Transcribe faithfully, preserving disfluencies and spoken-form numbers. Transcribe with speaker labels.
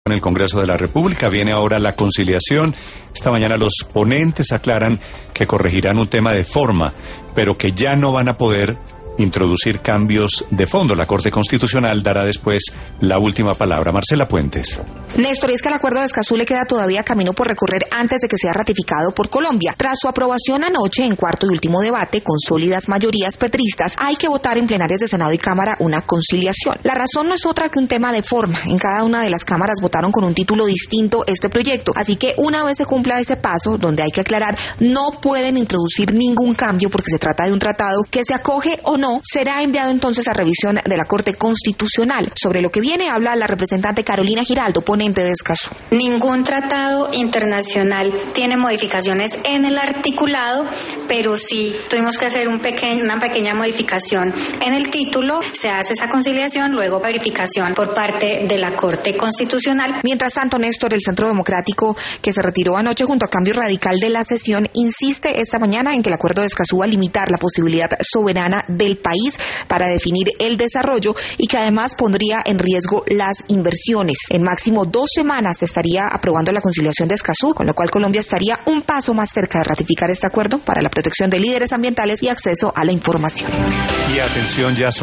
Speaker 1: en el Congreso de la República. Viene ahora la conciliación. Esta mañana los ponentes aclaran que corregirán un tema de forma, pero que ya no van a poder introducir cambios de fondo. La Corte Constitucional dará después la última palabra. Marcela Puentes.
Speaker 2: Néstor, es que el acuerdo de Escazú le queda todavía camino por recorrer antes de que sea ratificado por Colombia. Tras su aprobación anoche en cuarto y último debate con sólidas mayorías petristas, hay que votar en plenarias de Senado y Cámara una conciliación. La razón no es otra que un tema de forma. En cada una de las cámaras votaron con un título distinto este proyecto, así que una vez se cumpla ese paso, donde hay que aclarar, no pueden introducir ningún cambio porque se trata de un tratado que se acoge o no, será enviado entonces a revisión de la Corte Constitucional. Sobre lo que viene habla la representante Carolina Giraldo, ponente de Escazú.
Speaker 3: Ningún tratado internacional tiene modificaciones en el articulado, pero sí tuvimos que hacer un pequeño, una pequeña modificación en el título. Se hace esa conciliación, luego verificación por parte de la Corte Constitucional.
Speaker 2: Mientras tanto, Néstor, el Centro Democrático, que se retiró anoche junto a Cambio Radical de la sesión, insiste esta mañana en que el acuerdo de Escazú va a limitar la posibilidad soberana del país para definir el desarrollo y que además pondría en riesgo las inversiones. En máximo dos semanas se estaría aprobando la conciliación de Escazú, con lo cual Colombia estaría un paso más cerca de ratificar este acuerdo para la protección de líderes ambientales y acceso a la información.
Speaker 1: Y atención, ya